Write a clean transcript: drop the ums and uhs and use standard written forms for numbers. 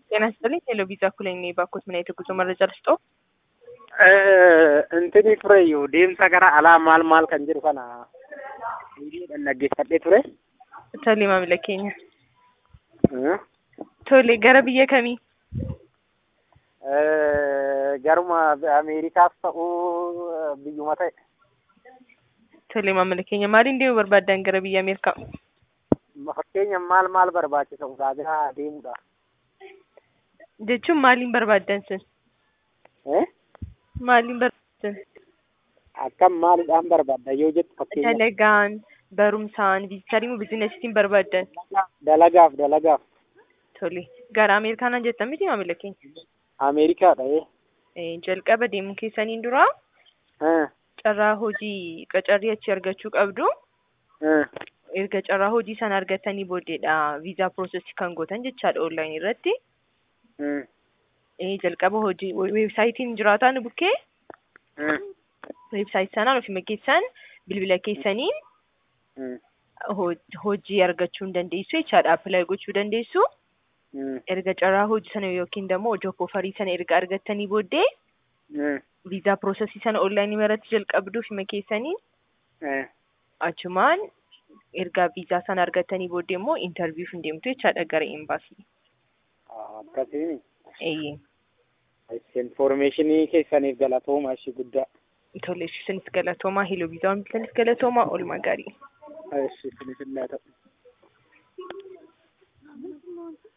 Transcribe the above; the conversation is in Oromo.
ጤና ይስጥልኝ ቴሌቪዥን እኩል ነኝ ባኮት ምን አይነት ጉዞ መረጃ ልስጦ? Intini ture deemsa gara alaa maal kan jedhu kana hiriidhaan dhaggeeffadhee ture. Tole maamila keenya. Tole gara biyya kamii? Garuma Ameerikaas ta'uu biyyuma ta'e. Tole maamila keenya maaliin deemuu barbaaddan gara biyya Ameerikaa? Fakkeenya maal barbaachisa ulaagaa deemuudha. Jechuun maaliin barbaaddan sin? Maaliin barbaaddan? Akkam maalidhaan barbaadda yoo jettu fakkeenya. Dalagaan, barumsaan, viizitaarii moo biizinasiitiin barbaaddan? Dalagaaf. Tole gara Ameerikaan jettan miti maamila keenya? Ameerikaadha. Jalqaba deemuu keessaniin dura carraa hojii qacarrii achi argachuu qabdu. Erga carraa hojii sana argatanii booddeedha viizaa piroosesii kan gootan jechaadha onlaayinii irratti. Jalqaba hojii weebsaayitiin jiraataan bukkee weebsaayitii sanaan ofii keessan bilbila keessaniin hojii argachuu hin dandeessu jechaadha. Appilaayi gochuu dandeessu. Erga carraa hojii sana yookiin immoo job ofarii sana erga argattanii booddee viizaa piroosesii sana onlaayinii irratti jalqabdu ofii keessaniin achumaan erga viizaa sana argattanii booddee immoo intarviiyuuf hin deemtu jechaadha gara embaasii. Akkasiin. Eeyyee. Informationii keessaniif galatoomaa ishee guddaa. Tole isinis galatoomaa Hello Viizaa waan bitaniif galatoomaa oolmaa gaarii. Isinis illee ta'u.